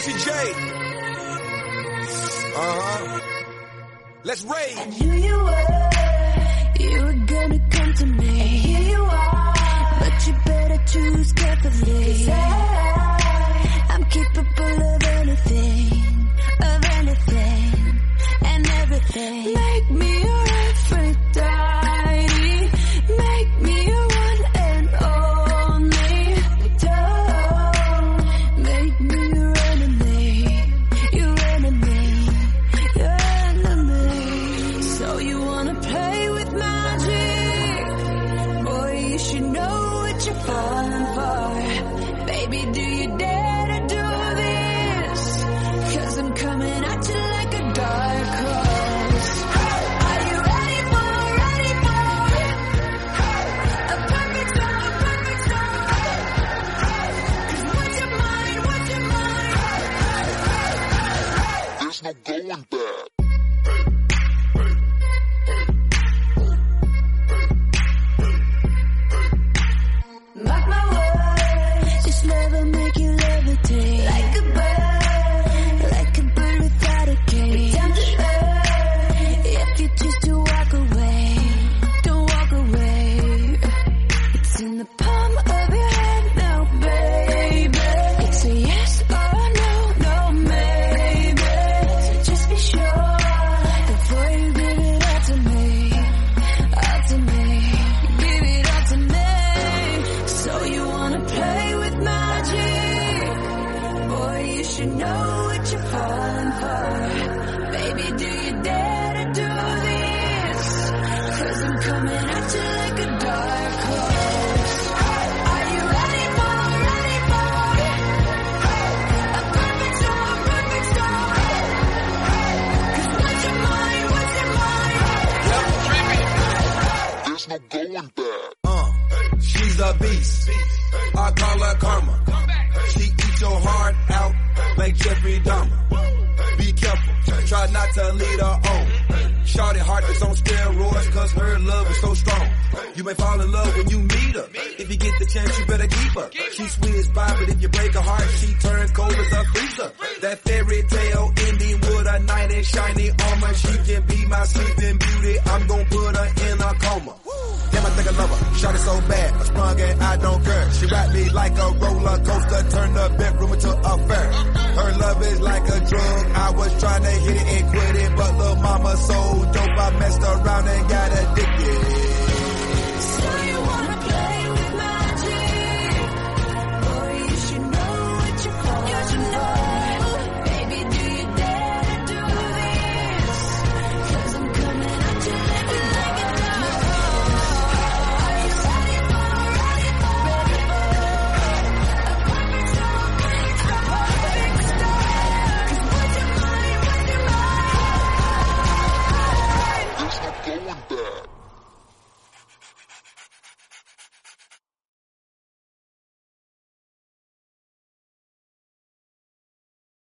Juicy J. Let's rage. I knew you were gonna come to me. And here you are, but you better choose carefully. 'Cause I'm capable of anything, and everything. Make me your Aphrodite, make me your one and only. Don't make me your enemy, your enemy, your enemy. So you wanna play with magic? Boy, you should know what you're falling for. Baby, do you dare to do this? 'Cause I'm coming at you like a dark horse. Are you ready for a perfect storm, perfect storm? 'Cause what's your mind, what's your mind? There's no going back. Mark my words, this love will make you levitate. Like a bird without a cage. Down to earth, if you choose to walk away, don't walk away. It's in the palm of your hand now, baby. It's a yes or no, no maybe. So just be sure before you give it all to me, all to me. Give it all to me. So you wanna play with magic? Boy, you should know what you're falling for. Baby, do you dare to do this? 'Cause I'm coming at you like a dark horse. Are you ready for a perfect storm, perfect storm? 'Cause what's your mind, what's your mind? There's no going back. She's a beast. I call her karma. She eats your heart out like Jeffrey Dahmer. Be careful, try not to lead her on. Shawty heart is on steroids 'cause her love is so strong. You may fall in love when you meet her. If you get the chance, you better keep her. She's sweet as pie, but if you break her heart, she turns cold as a freezer. That fairy tale ending with a knight in shiny armor. She can be my sleeping beauty. I'm gon' put her in a coma. Damn, I think I love her. Shawty so bad, I sprung and I don't care. She ride me like a roller coaster, turn the bedroom into a fair. Her love is like a drug. I was trying to hit it